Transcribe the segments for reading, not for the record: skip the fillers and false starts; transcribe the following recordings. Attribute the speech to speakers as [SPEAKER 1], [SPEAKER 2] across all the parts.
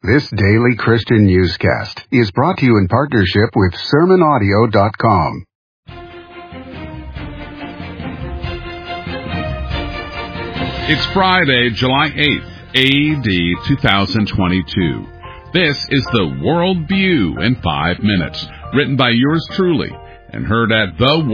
[SPEAKER 1] This daily Christian newscast is brought to you in partnership with SermonAudio.com.
[SPEAKER 2] It's Friday, July 8th, AD 2022. This is the World View in 5 minutes, written by yours truly and heard at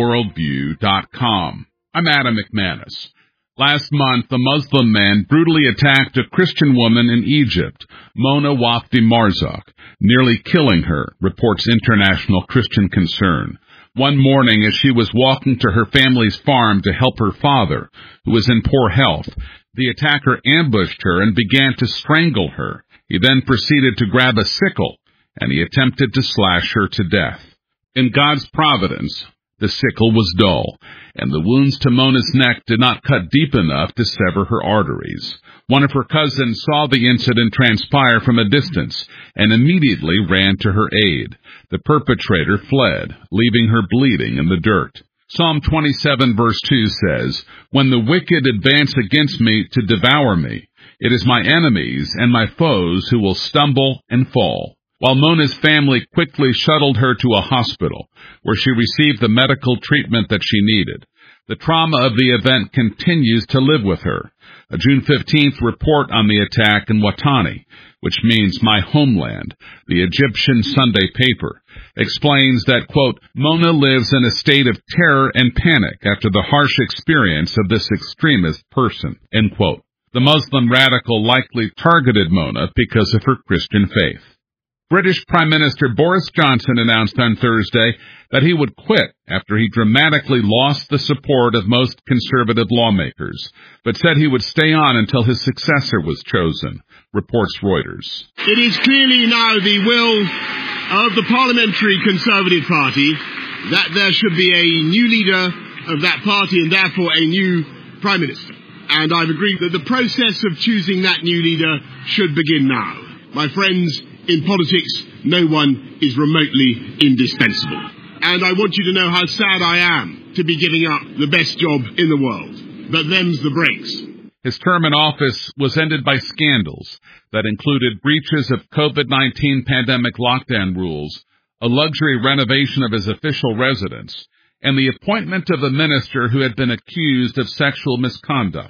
[SPEAKER 2] theworldview.com. I'm Adam McManus. Last month, a Muslim man brutally attacked a Christian woman in Egypt, Mona Wafdi Marzouq, nearly killing her, reports International Christian Concern. One morning, as she was walking to her family's farm to help her father, who was in poor health, the attacker ambushed her and began to strangle her. He then proceeded to grab a sickle, and he attempted to slash her to death. In God's providence, the sickle was dull, and the wounds to Mona's neck did not cut deep enough to sever her arteries. One of her cousins saw the incident transpire from a distance and immediately ran to her aid. The perpetrator fled, leaving her bleeding in the dirt. Psalm 27 verse 2 says, "When the wicked advance against me to devour me, it is my enemies and my foes who will stumble and fall." While Mona's family quickly shuttled her to a hospital, where she received the medical treatment that she needed, the trauma of the event continues to live with her. A June 15th report on the attack in Watani, which means my homeland, the Egyptian Sunday paper, explains that, quote, Mona lives in a state of terror and panic after the harsh experience of this extremist person, end quote. The Muslim radical likely targeted Mona because of her Christian faith. British Prime Minister Boris Johnson announced on Thursday that he would quit after he dramatically lost the support of most conservative lawmakers, but said he would stay on until his successor was chosen, reports Reuters.
[SPEAKER 3] It is clearly now the will of the Parliamentary Conservative Party that there should be a new leader of that party and therefore a new Prime Minister. And I've agreed that the process of choosing that new leader should begin now. My friends, in politics, no one is remotely indispensable. And I want you to know how sad I am to be giving up the best job in the world. But them's the breaks.
[SPEAKER 2] His term in office was ended by scandals that included breaches of COVID-19 pandemic lockdown rules, a luxury renovation of his official residence, and the appointment of a minister who had been accused of sexual misconduct.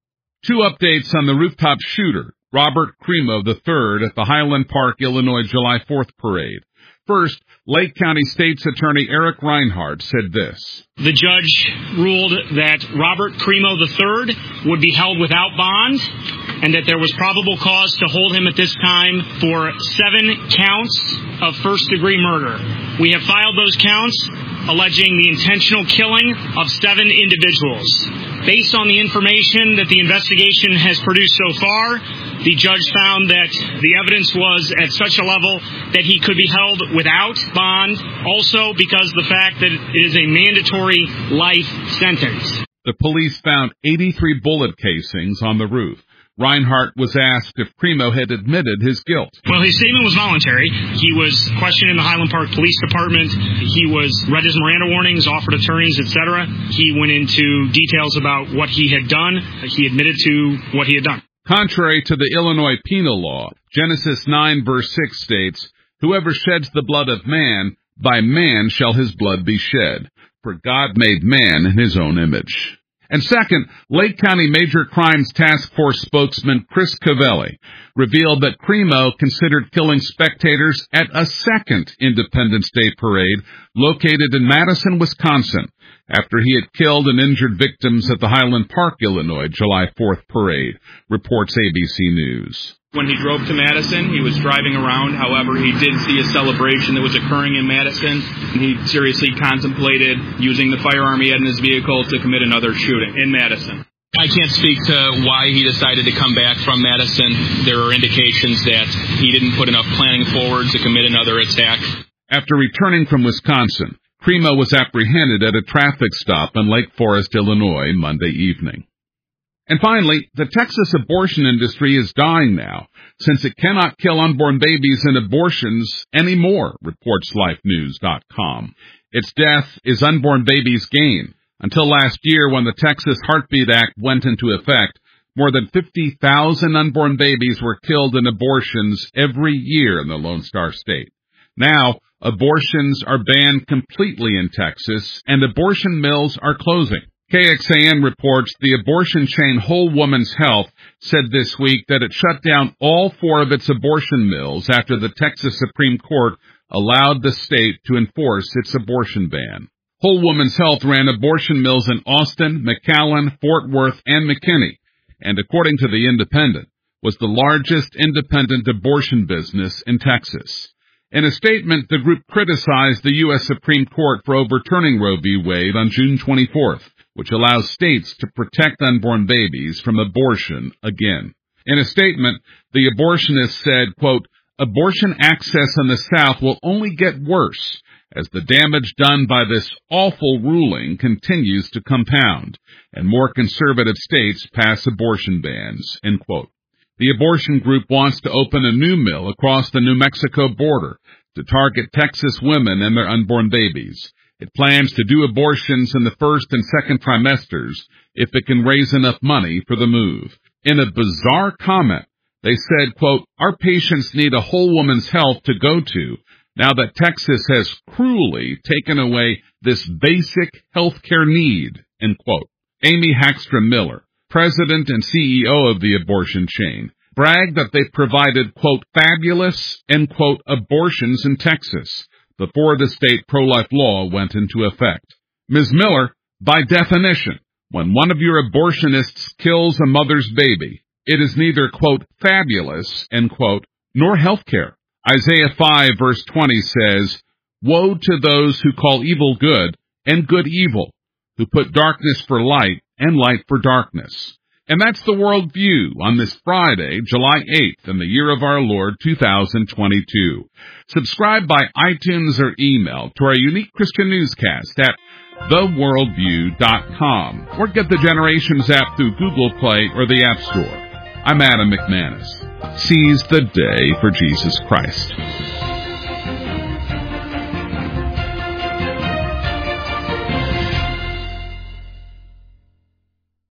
[SPEAKER 2] 2 updates on the rooftop shooter, Robert Crimo III, at the Highland Park, Illinois, July 4th parade. First, Lake County State's Attorney Eric Reinhardt said this.
[SPEAKER 4] The judge ruled that Robert Crimo III would be held without bond and that there was probable cause to hold him at this time for 7 counts of first-degree murder. We have filed those counts alleging the intentional killing of 7 individuals. Based on the information that the investigation has produced so far, the judge found that the evidence was at such a level that he could be held without bond, also because of the fact that it is a mandatory life sentence.
[SPEAKER 2] The police found 83 bullet casings on the roof. Reinhardt was asked if Crimo had admitted his guilt.
[SPEAKER 4] Well, his statement was voluntary. He was questioned in the Highland Park Police Department. He was read his Miranda warnings, offered attorneys, etc. He went into details about what he had done. He admitted to what he had done.
[SPEAKER 2] Contrary to the Illinois penal law, Genesis 9 verse 6 states, "Whoever sheds the blood of man, by man shall his blood be shed. For God made man in his own image." And second, Lake County Major Crimes Task Force spokesman Chris Cavelli revealed that Crimo considered killing spectators at a second Independence Day parade located in Madison, Wisconsin, after he had killed and injured victims at the Highland Park, Illinois, July 4th parade, reports ABC News.
[SPEAKER 5] When he drove to Madison, he was driving around. However, he did see a celebration that was occurring in Madison, and he seriously contemplated using the firearm he had in his vehicle to commit another shooting in Madison. I can't speak to why he decided to come back from Madison. There are indications that he didn't put enough planning forward to commit another attack.
[SPEAKER 2] After returning from Wisconsin, Crimo was apprehended at a traffic stop in Lake Forest, Illinois, Monday evening. And finally, the Texas abortion industry is dying now, since it cannot kill unborn babies in abortions anymore, reports LifeNews.com. Its death is unborn babies' gain. Until last year, when the Texas Heartbeat Act went into effect, More than 50,000 unborn babies were killed in abortions every year in the Lone Star State. Now, abortions are banned completely in Texas, and abortion mills are closing. KXAN reports the abortion chain Whole Woman's Health said this week that it shut down all 4 of its abortion mills after the Texas Supreme Court allowed the state to enforce its abortion ban. Whole Woman's Health ran abortion mills in Austin, McAllen, Fort Worth, and McKinney, and according to The Independent, was the largest independent abortion business in Texas. In a statement, the group criticized the U.S. Supreme Court for overturning Roe v. Wade on June 24th, which allows states to protect unborn babies from abortion again. In a statement, the abortionist said, quote, "Abortion access in the South will only get worse as the damage done by this awful ruling continues to compound, and more conservative states pass abortion bans," end quote. The abortion group wants to open a new mill across the New Mexico border to target Texas women and their unborn babies. It plans to do abortions in the first and second trimesters if it can raise enough money for the move. In a bizarre comment, they said, quote, "Our patients need a Whole Woman's Health to go to now that Texas has cruelly taken away this basic health care need," end quote. Amy Hackstrom Miller, president and CEO of the abortion chain, bragged that they provided, quote, "fabulous," end quote, abortions in Texas before the state pro-life law went into effect. Ms. Miller, by definition, when one of your abortionists kills a mother's baby, it is neither, quote, "fabulous," end quote, nor health care. Isaiah 5 verse 20 says, "Woe to those who call evil good and good evil, who put darkness for light and light for darkness." And that's the World View on this Friday, July 8th, in the year of our Lord, 2022. Subscribe by iTunes or email to our unique Christian newscast at theworldview.com, or get the Generations app through Google Play or the App Store. I'm Adam McManus. Seize the day for Jesus Christ.